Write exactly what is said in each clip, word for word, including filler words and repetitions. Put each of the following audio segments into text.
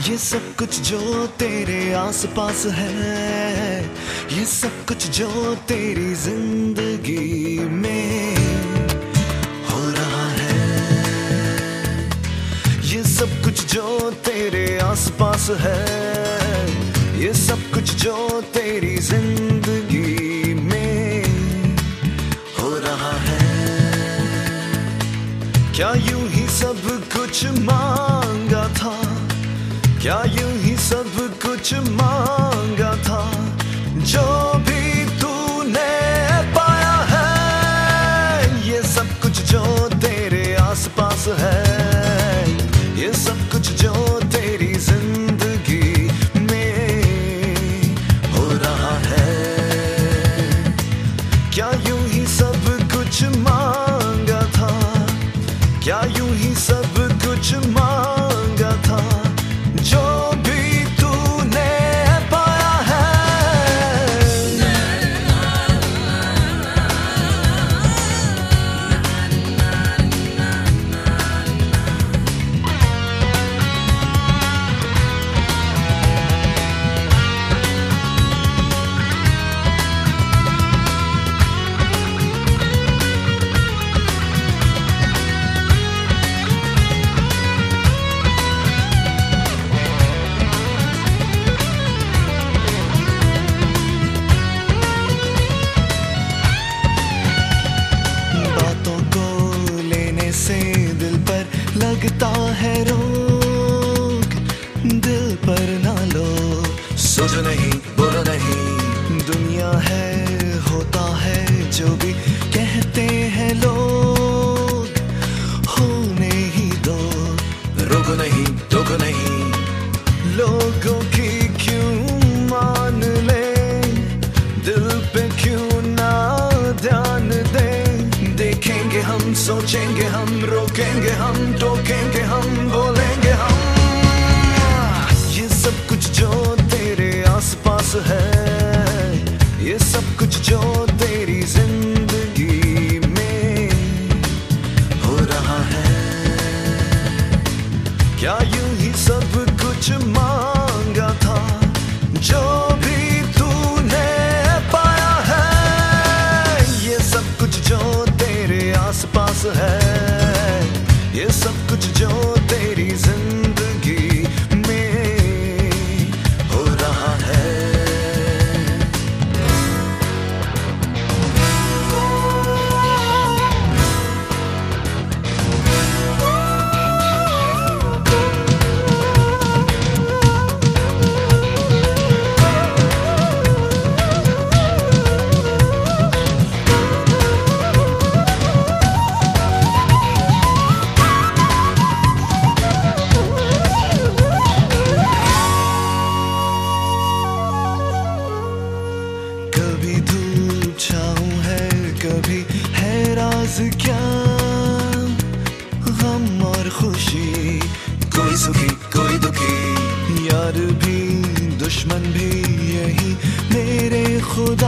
ये सब कुछ जो तेरे आसपास है, ये सब कुछ जो तेरी जिंदगी में हो रहा है, ये सब कुछ जो तेरे आसपास है, ये सब कुछ जो तेरी जिंदगी में हो रहा है। क्या यूं ही सब कुछ मांगा था, क्या यूं ही सब कुछ मांगा था, जो भी तूने पाया है, ये सब कुछ जो तेरे आसपास है, ये सब कुछ जो तेरी जिंदगी में हो रहा है। क्या यूं ही सब कुछ मांगा था, क्या यूं ही सब कुछ मांगा था, जो भी तूने पाया है। लगता है रोग, दिल पर ना लो, सोचो नहीं, बोलो नहीं, दुनिया है, होता है जो भी कहते हैं लोग, होने ही दो, रोको नहीं, टोको नहीं, लोगों की क्यों मान ले, दिल पे क्यों ना ध्यान दे, देखेंगे हम, सोचेंगे हम, रोकेंगे हम, टोकेंगे हम, बोलेंगे हम। ये सब कुछ जो तेरे आसपास है, ये सब कुछ जो तेरी जिंदगी में हो रहा है। क्या यूं ही सब कुछ मांगा था, जो भी तूने पाया है, ये सब कुछ जो तेरे आसपास है, ये सब कुछ जो तेरी जिंदगी में हो रहा है। कभी है राज क्या, गम और खुशी, कोई सुखी कोई दुखी, यार भी दुश्मन भी यही मेरे खुदा,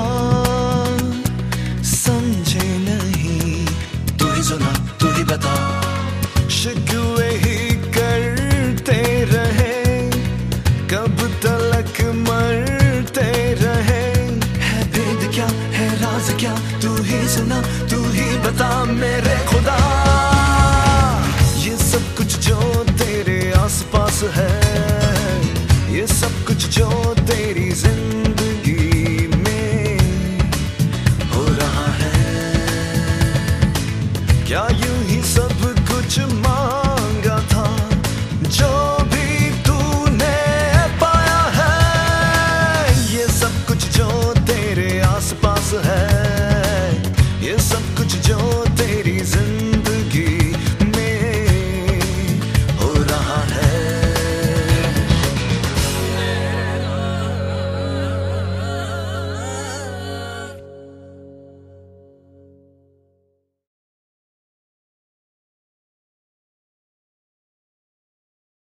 समझे नहीं, तू ही सुना तू ही बता, शिकवे ही करते रहे, कब तलक मरते रहे, है भेद क्या है राज क्या, तू ही सुना तू ही बता मेरे खुदा। ये सब कुछ जो तेरे आसपास है, ये सब कुछ जो तेरी जिंदगी